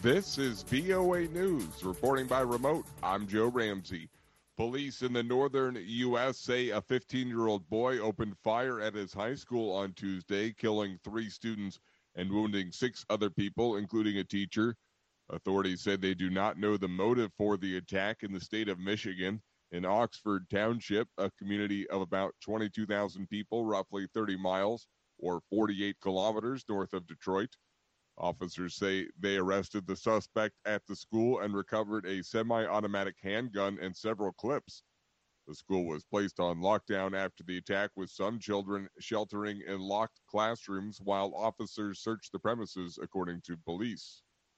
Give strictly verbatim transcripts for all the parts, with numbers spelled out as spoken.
This is V O A News. Reporting by remote, I'm Joe Ramsey. Police in the northern U S say a fifteen-year-old boy opened fire at his high school on Tuesday, killing three students and wounding six other people, including a teacher. Authorities said they do not know the motive for the attack in the state of Michigan. In Oxford Township, a community of about twenty-two thousand people, roughly thirty miles or forty-eight kilometers north of Detroit. Officers say they arrested the suspect at the school and recovered a semi-automatic handgun and several clips. The school was placed on lockdown after the attack, with some children sheltering in locked classrooms while officers searched the premises, according to police.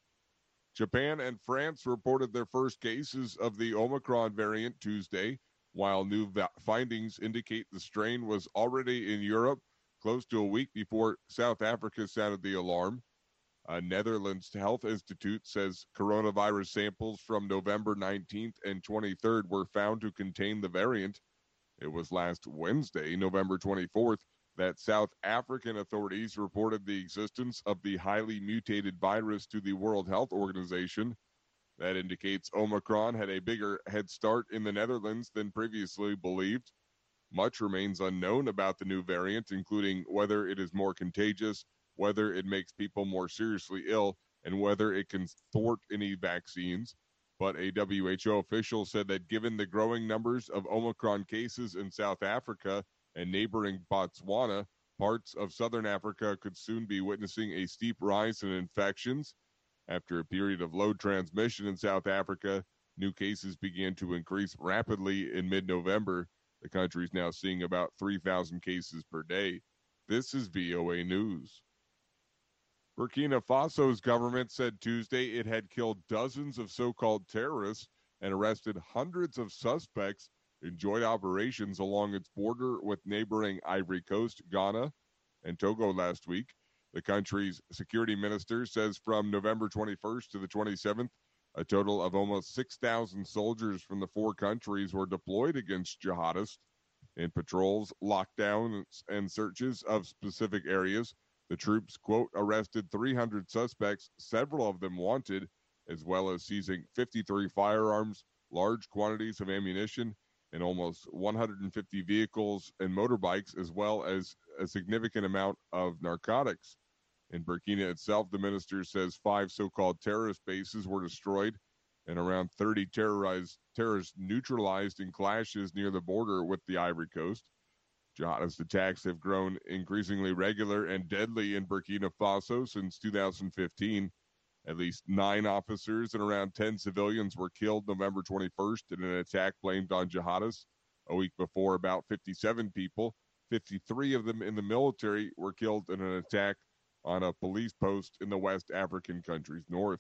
Japan and France reported their first cases of the Omicron variant Tuesday, while new va- findings indicate the strain was already in Europe close to a week before South Africa sounded the alarm. A Netherlands Health Institute says coronavirus samples from November nineteenth and twenty-third were found to contain the variant. It was last Wednesday, November twenty-fourth, that South African authorities reported the existence of the highly mutated virus to the World Health Organization. That indicates Omicron had a bigger head start in the Netherlands than previously believed. Much remains unknown about the new variant, including whether it is more contagious, whether it makes people more seriously ill, and whether it can thwart any vaccines. But a W H O official said that given the growing numbers of Omicron cases in South Africa and neighboring Botswana, parts of southern Africa could soon be witnessing a steep rise in infections. After a period of low transmission in South Africa, new cases began to increase rapidly in mid-November. The country is now seeing about three thousand cases per day. This is V O A News. Burkina Faso's government said Tuesday it had killed dozens of so-called terrorists and arrested hundreds of suspects in joint operations along its border with neighboring Ivory Coast, Ghana, and Togo last week. The country's security minister says from November twenty-first to the twenty-seventh, a total of almost six thousand soldiers from the four countries were deployed against jihadists in patrols, lockdowns, and searches of specific areas. The troops, quote, arrested three hundred suspects, several of them wanted, as well as seizing fifty-three firearms, large quantities of ammunition, and almost one hundred fifty vehicles and motorbikes, as well as a significant amount of narcotics. In Burkina itself, the minister says five so-called terrorist bases were destroyed and around thirty terrorized terrorists neutralized in clashes near the border with the Ivory Coast. Jihadist attacks have grown increasingly regular and deadly in Burkina Faso since two thousand fifteen. At least nine officers and around ten civilians were killed November twenty-first in an attack blamed on jihadists. A week before, about fifty-seven people, fifty-three of them in the military, were killed in an attack on a police post in the West African country's north.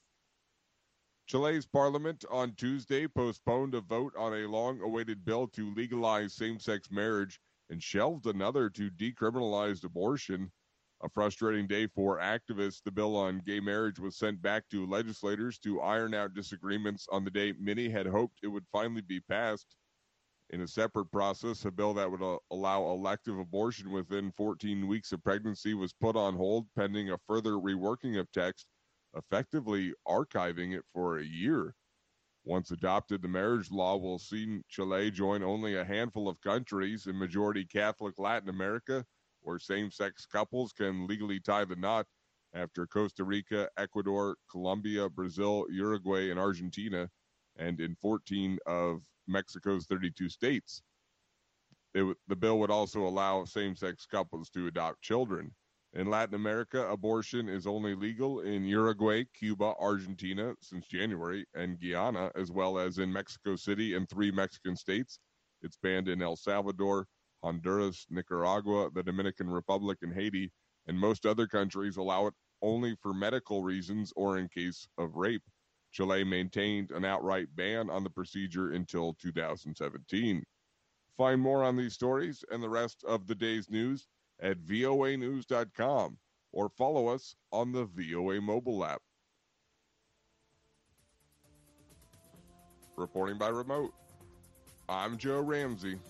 Chile's parliament on Tuesday postponed a vote on a long-awaited bill to legalize same-sex marriage and shelved another to decriminalize abortion. A frustrating day for activists. The bill on gay marriage was sent back to legislators to iron out disagreements on the day many had hoped it would finally be passed. In a separate process, a bill that would uh, allow elective abortion within fourteen weeks of pregnancy was put on hold pending a further reworking of text, effectively archiving it for a year. Once adopted, the marriage law will see Chile join only a handful of countries in majority Catholic Latin America, where same-sex couples can legally tie the knot after Costa Rica, Ecuador, Colombia, Brazil, Uruguay, and Argentina, and in fourteen of Mexico's thirty-two states. It, the bill would also allow same-sex couples to adopt children. In Latin America, abortion is only legal in Uruguay, Cuba, Argentina since January, and Guyana, as well as in Mexico City and three Mexican states. It's banned in El Salvador, Honduras, Nicaragua, the Dominican Republic, and Haiti, and most other countries allow it only for medical reasons or in case of rape. Chile maintained an outright ban on the procedure until two thousand seventeen. Find more on these stories and the rest of the day's news at V O A news dot com or follow us on the V O A mobile app. Reporting by remote, I'm Joe Ramsey.